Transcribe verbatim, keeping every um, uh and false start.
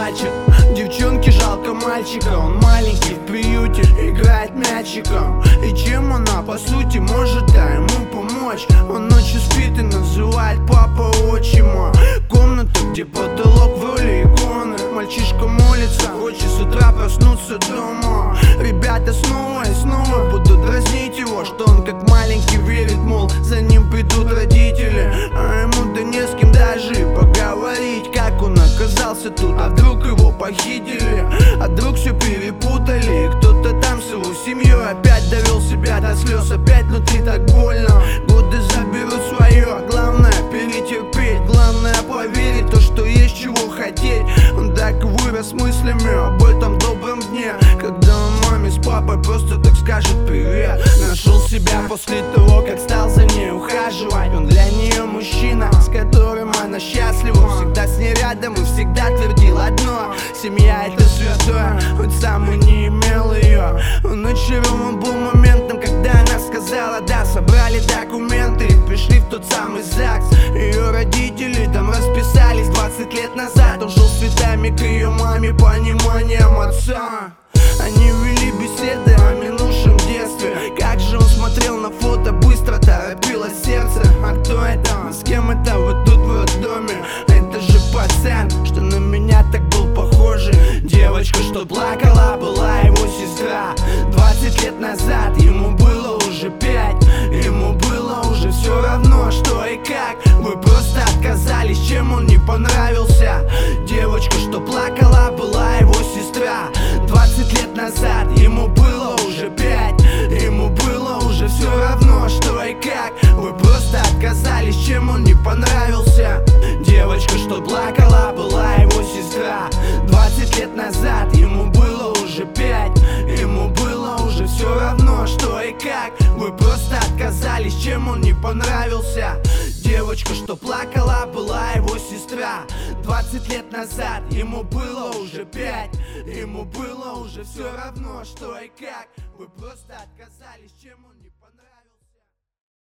плачет. Девчонке жалко мальчика, он маленький в приюте, играет мячиком. И чем она по сути может, да, ему помочь? Он ночью спит и называет папа отчима. Комната, где потолок в роли иконы. Мальчишка молится, хочет с утра проснуться дома. Ребята снова и снова будут дразнить его, что он как маленький верит, мол, за ним придут родители. А ему да не с кем даже поговорить, как он оказался тут. А вдруг его похитили, а вдруг все перепутали. Кто-то там с его семьей опять довел себя до слез. Опять внутри так больно, годы заберут свое. Главное перетерпеть, главное поверить то, что есть чего хотеть. Он так и вырос мыслями об этом добром дне, когда он маме с папой просто так скажет привет. Нашел себя после того, как стал за ней ухаживать. Он для нее мужчина, с которым она счастлива. Всегда с ней рядом и всегда твердил одно: семья это святое, хоть сам и не имел ее. Он очарован был моментом, когда она сказала да. Собрали документы и пришли в тот самый ЗАГС. Ее родители там расписались двадцать лет назад. Он шел с цветами к ее маме, пониманием отца. Они вели беседы о минувшем детстве. Как же он смотрел на фото, быстро торопилось сердце. А кто это? С кем это вы тут в роддоме? Это же пацан, что на меня так был похожий. Девочка, что плакала, была его сестра. Двадцать лет назад ему было уже пять. Ему было уже все равно, что и как. Вы просто отказались, чем он не понравился. Девочка, что плакала, была его сестра. Двадцать лет назад ему было уже пять. Ему было уже все равно, что и как. Вы просто отказались, чем он не понравился. Девочка, что плакала, была его сестра. Двадцать лет назад ему было уже пять. Ему было уже все равно, что и как. Вы просто отказались, чем он не понравился. Девочка, что плакала, была его сестра. Двадцать лет назад ему было уже пять. Ему было уже все равно, что и как. Вы просто отказались, чем он